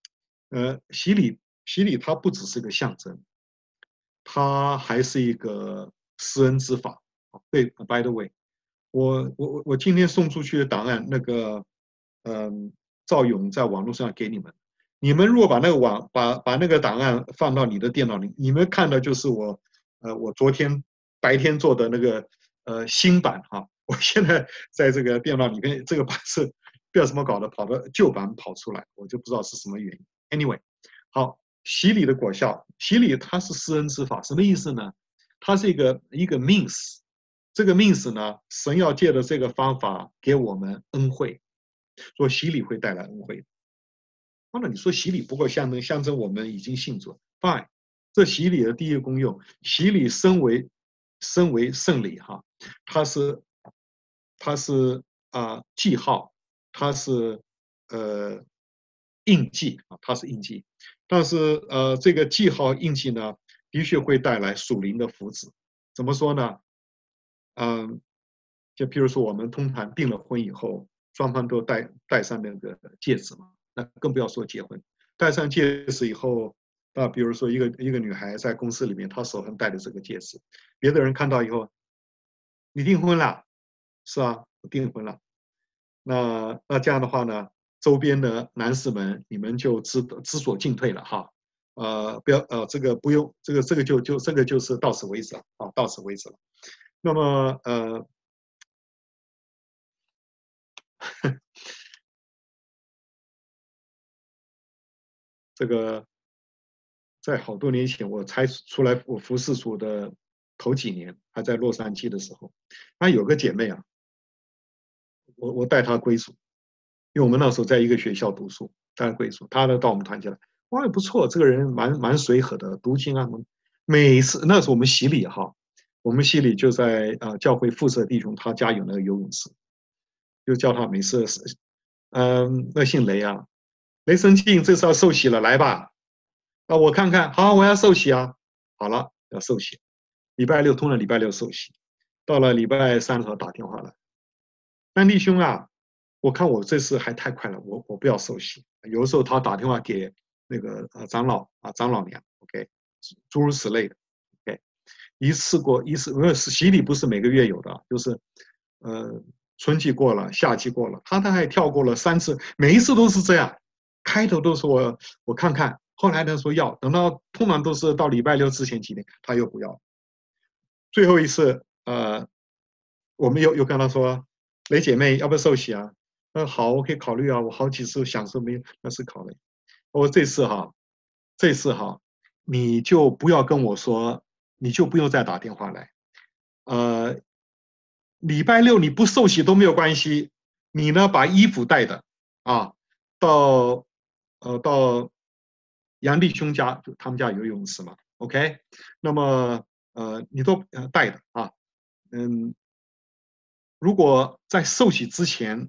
洗礼它不只是个象征，它还是一个施恩之法。对，by the way，我今天送出去的档案，那个赵勇在网络上给你们，你们如果把那个把那个档案放到你的电脑里，你们看的就是我昨天白天做的那个新版哈，我现在在这个电脑里面这个版是不知道怎么搞的，跑到旧版跑出来，我就不知道是什么原因。Anyway，好，洗礼的果效，洗礼它是施恩之法，什么意思呢？它是一个means，这个 means 呢，神要借着这个方法给我们恩惠，说洗礼会带来恩惠。当然，你说洗礼不过象征我们已经信主 ，fine。这洗礼的第一个功用，洗礼身为圣礼哈，它是记号，它是印记啊，它是印记。但是这个记号印记呢，的确会带来属灵的福祉。怎么说呢？就譬如说我们通常订了婚以后，双方都戴上那个戒指嘛，那更不要说结婚。戴上戒指以后，比如说一个女孩在公司里面，她手上戴的这个戒指，别的人看到以后，你订婚了？是啊，我订婚了。那这样的话呢，周边的男士们，你们就知所进退了哈。不要这个不用，这个就是到此为止了啊，到此为止了。那么这个在好多年前，我才出来我服侍主的头几年，还在洛杉矶的时候，有个姐妹啊，我带她归属，因为我们那时候在一个学校读书，带她归属，她呢到我们团体来，哇，也不错，这个人蛮随和的，读经啊，每次那时候我们洗礼哈，我们洗礼就在教会附设弟兄他家有那个游泳池，就叫他每次那姓雷啊，雷神庆这次要受洗了，来吧。我看看，好，我要受洗啊。好了，要受洗。礼拜六通了，礼拜六受洗。到了礼拜三的时候打电话来，丹弟兄啊，我看我这次还太快了，我不要受洗。有的时候他打电话给那个长老娘，OK，诸如此类的，OK，一次，因为洗礼不是每个月有的，就是春季过了，夏季过了，他还跳过了3次，每一次都是这样，开头都是我看看，后来他说要，等到通常都是到礼拜六之前几天，他又不要。最后一次，我们又跟他说，雷姐妹要不要受洗啊？好，我可以考虑啊，我好几次想说没有，那是考虑。我这次哈，你就不要跟我说，你就不用再打电话来。礼拜六你不受洗都没有关系，你呢把衣服带的啊，到杨弟兄家，他们家有游泳池嘛 ，OK， 那么你都带的啊，如果在受洗之前，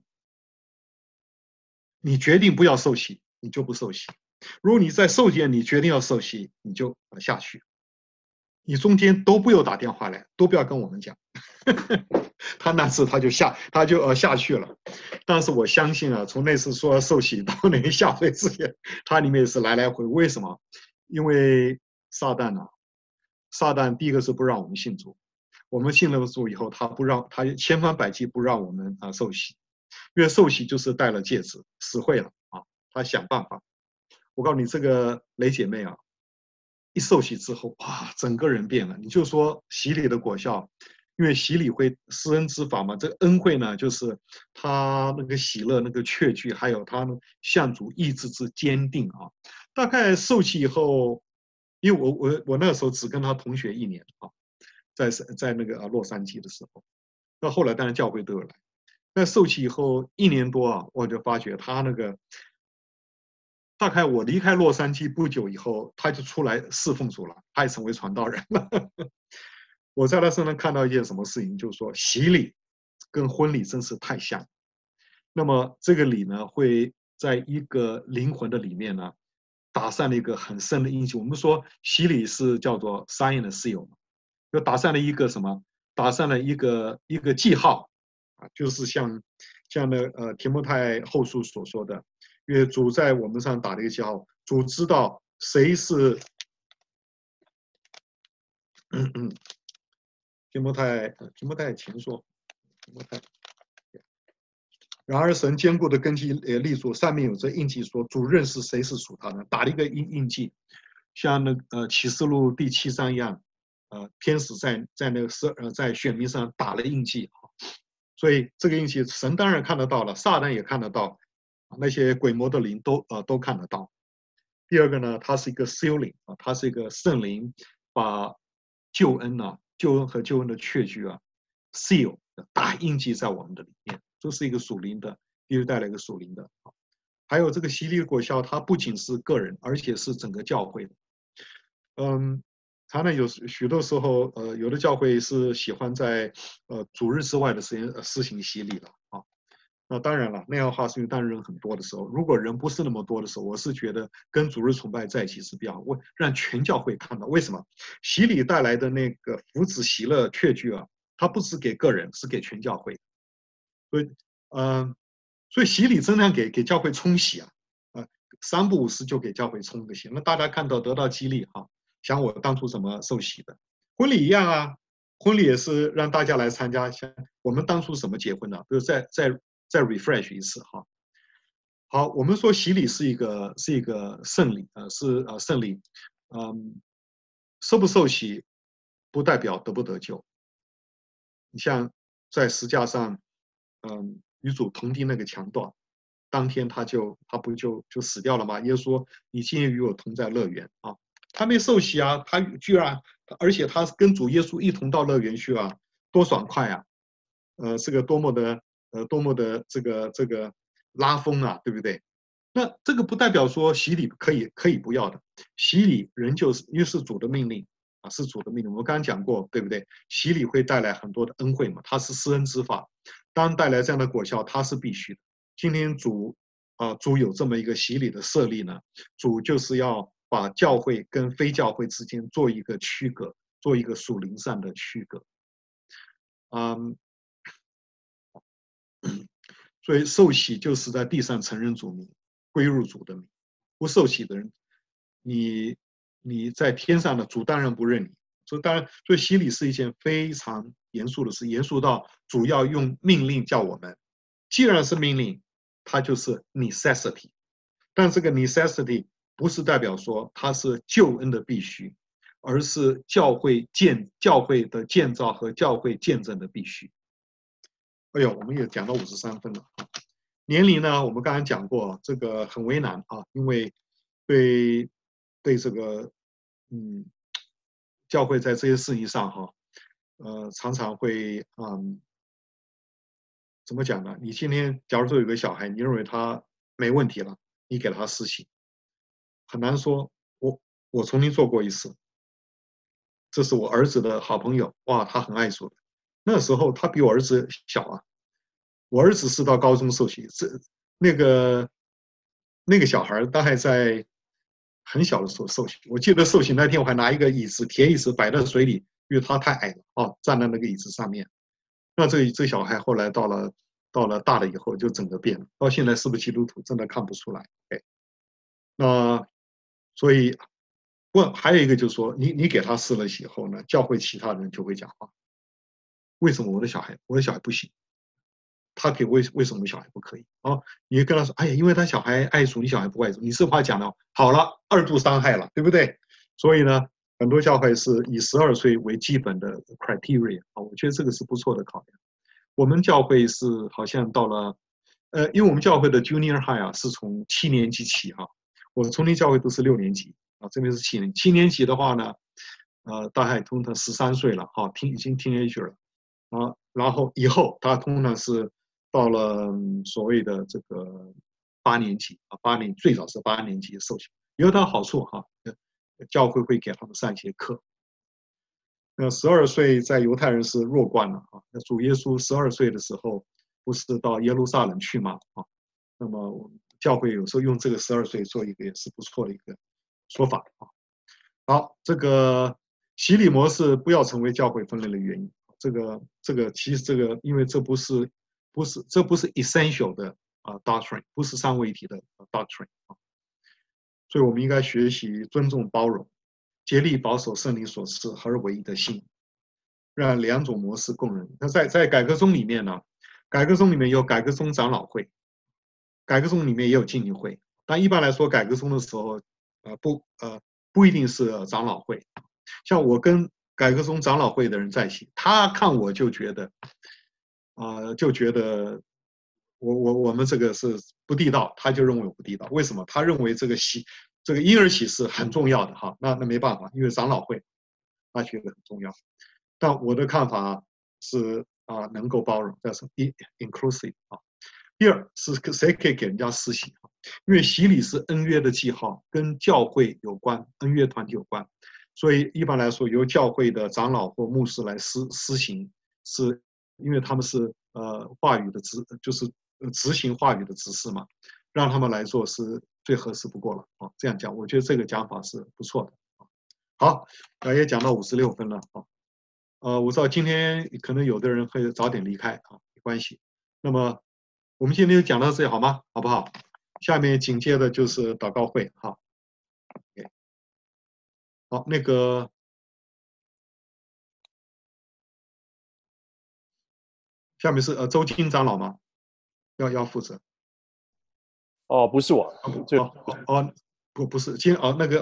你决定不要受洗，你就不受洗；如果你在受洗你决定要受洗，你就下去。你中间都不用打电话来，都不要跟我们讲。他那次他就下去了。但是我相信啊，从那次说受洗到那个下水之前，他里面是来来回。为什么？因为撒旦第一个是不让我们信主，我们信了主以后，他千方百计不让我们受洗，因为受洗就是戴了戒指，死会了啊。他想办法。我告诉你，这个雷姐妹啊，一受洗之后，哇，整个人变了。你就说洗礼的果效，因为洗礼会施恩之法嘛，这个恩惠呢，就是他那个喜乐、那个确据，还有他向主意志之坚定啊。大概受洗以后因为我那时候只跟他同学1年啊，在那个洛杉矶的时候，那后来当然教会都有来。那受洗以后1年多啊，我就发觉他那个，大概我离开洛杉矶不久以后，他就出来侍奉主了，他也成为传道人了。我在他身上看到一件什么事情，就是说洗礼跟婚礼真是太像。那么这个礼呢，会在一个灵魂的里面呢，打上了一个很深的印记。我们说洗礼是叫做 sign and seal， 就打上了一个什么？打上了一个记号啊，就是像提摩太后书所说的，因为主在我们上打了一个记号，主知道谁是提摩太前说，提摩太。然而神坚固的根基立住，上面有这印记说，主认识谁是属他的，打了一个印记，像启示录第7章一样，天使在那个在选民上打了印记，所以这个印记神当然看得到了，撒旦也看得到，那些鬼魔的灵都看得到。第二个呢，它是一个 sealing 啊，它是一个圣灵把救恩和救恩的确据seal 打印记在我们的里面，这是一个属灵的，又带来一个属灵的。还有这个洗礼的果效，它不仅是个人，而且是整个教会的。常常有许多时候，有的教会是喜欢在主日之外的时间施行洗礼的啊。那当然了，那样的话是因为当人很多的时候，如果人不是那么多的时候，我是觉得跟主日崇拜在一起是比较好，让全教会看到。为什么？洗礼带来的那个福祉喜乐确据它不是给个人，是给全教会。所以，所以洗礼真的给教会冲洗3不5时就给教会冲个洗，那大家看到得到激励想我当初怎么受洗的。婚礼一样婚礼也是让大家来参加，像我们当初怎么结婚的，比如再 refresh 一次好，我们说洗礼是一个圣礼是圣礼，受不受洗不代表得不得救。你像在十架上，与主同钉那个强盗，当天他不就死掉了吗？耶稣说：“你今夜与我同在乐园他没受洗他居然，而且他跟主耶稣一同到乐园去多爽快是个多么的这个拉风对不对？那这个不代表说洗礼可以不要的，洗礼仍旧是因为是主的命令是主的命令。我们刚刚讲过，对不对？洗礼会带来很多的恩惠嘛，它是施恩之法，当带来这样的果效，它是必须的。今天主有这么一个洗礼的设立呢，主就是要把教会跟非教会之间做一个区隔，做一个属灵上的区隔。所以受洗就是在地上承认主名，归入主的名。不受洗的人，你在天上的主当然不认你。所以洗礼是一件非常严肃的事，严肃到主要用命令叫我们。既然是命令，它就是 necessity。但这个 necessity 不是代表说它是救恩的必须，而是教会的建造和教会见证的必须。哎呦，我们也讲到53分了年龄呢，我们刚才讲过，这个很为难因为对这个教会在这些事情上常常会怎么讲呢？你今天假如说有个小孩，你认为他没问题了，你给他施洗，很难说。我曾经做过一次，这是我儿子的好朋友，哇，他很爱主的。那时候他比我儿子小我儿子是到高中受洗，那个小孩大概在很小的时候受洗。我记得受洗那天，我还拿一个铁椅子摆在水里，因为他太矮了站在那个椅子上面。那这小孩后来到了大了以后，就整个变了。到现在是不是基督徒，真的看不出来。那所以还有一个就是说，你给他施了洗后呢，教会其他人就会讲话，为什么我的小孩不行？他可以为什么小孩不可以你跟他说，哎呀，因为他小孩爱主，你小孩不爱主，你这话讲了，好了，二度伤害了，对不对？所以呢，很多教会是以12岁为基本的 criteria 我觉得这个是不错的考量。我们教会是好像到了因为我们教会的 junior high 是从7年级起我从前教会都是6年级啊，这边是7年级的话呢，大概通常13岁了，哈，已经 teenager 了，啊，然后以后他通常是到了所谓的这个8年级啊，最早是8年级受洗，有它好处哈，教会会给他们上一些课。那12岁在犹太人是弱冠了啊，那主耶稣12岁的时候不是到耶路撒冷去吗？啊，那么教会有时候用这个12岁做一个也是不错的一个说法啊。好，这个洗礼模式不要成为教会分裂的原因。其实这个，因为这不是 essential 的doctrine， 不是三位一体的doctrine 啊，所以我们应该学习尊重包容，竭力保守圣灵所赐合而为一的心，让2种模式共融。那在改革宗里面呢，改革宗里面有改革宗长老会，改革宗里面也有浸礼会，但一般来说改革宗的时候，不一定是长老会。像我跟改革宗长老会的人在一起，他看我就觉得，我们这个是不地道，他就认为我不地道。为什么？他认为这个婴儿洗是很重要的哈，那没办法，因为长老会他觉得很重要。但我的看法是能够包容，但是 inclusive 啊。第二是谁可以给人家施洗？因为洗礼是恩约的记号，跟教会有关，恩约团体有关，所以一般来说由教会的长老或牧师来施行，是因为他们是话语的就是执行话语的指示嘛，让他们来做是最合适不过了啊。这样讲，我觉得这个讲法是不错的。好，也讲到56分了啊。我知道今天可能有的人会早点离开啊，没关系。那么我们今天就讲到这里好吗？好不好？下面紧接着就是祷告会哈。好，那个下面是周金长老吗？要负责。 哦，不是我， 不是，那个